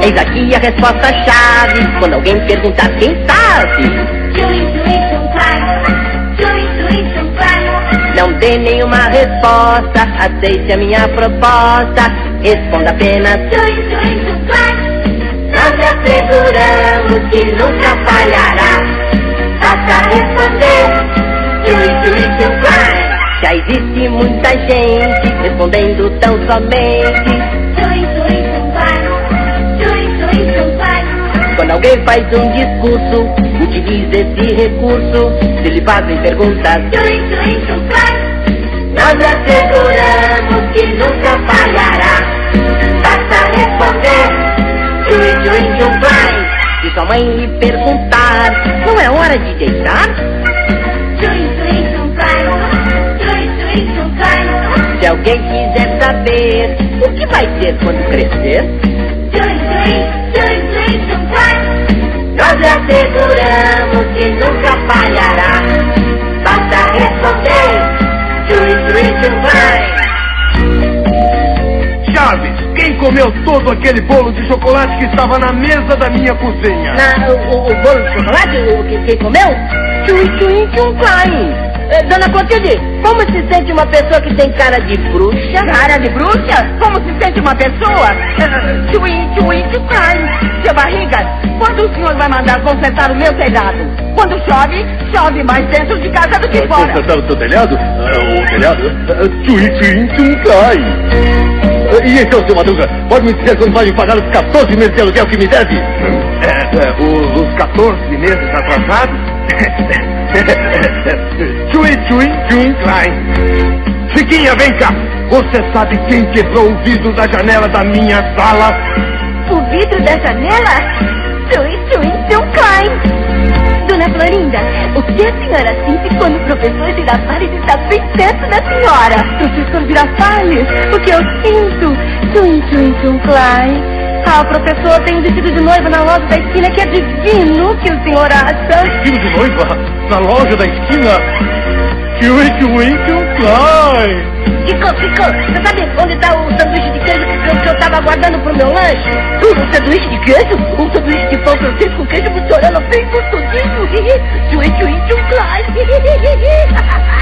Eis aqui a resposta-chave quando alguém perguntar quem sabe. Não dê nenhuma resposta, aceite a minha proposta. Responda apenas nós lhe asseguramos que nunca falhará. Basta responder já existe muita gente respondendo tão somente quando alguém faz um discurso, utilize esse recurso. Se lhe fazem perguntas, nós lhe asseguramos que nunca falhará. Basta responder se sua mãe lhe perguntar, não é hora de deitar? Se alguém quiser saber o que vai ser quando crescer, nós lhe asseguramos que nunca falhará. Basta responder Chaves, quem comeu todo aquele bolo de chocolate que estava na mesa da minha cozinha? O bolo de chocolate? Quem comeu? Dona Clotilde, como se sente uma pessoa que tem cara de bruxa? Cara de bruxa? Como se sente uma pessoa? Seu barriga, quando o senhor vai mandar consertar o meu telhado? Quando chove, chove mais dentro de casa do que fora. Consertar o seu telhado? O telhado? E então, seu Madruga, pode me dizer quando vai me pagar os 14 meses de aluguel que me deve? Os 14 meses atrasados? Chiquinha, vem cá. Você sabe quem quebrou o vidro da janela da minha sala? O vidro da janela? Dona Florinda, o que a senhora sente quando o professor Girafales está bem perto da senhora? Professor Girafales, o que eu sinto? Ah, professor, tem um vestido de noiva na loja da esquina que é divino. O que o senhor acha? Vestido de noiva? Na loja da esquina? Ficou. Você sabe onde está o sanduíche de queijo que eu estava aguardando pro meu lanche? Um sanduíche de queijo? Um sanduíche de pão francês com queijo funcionando bem gostosismo.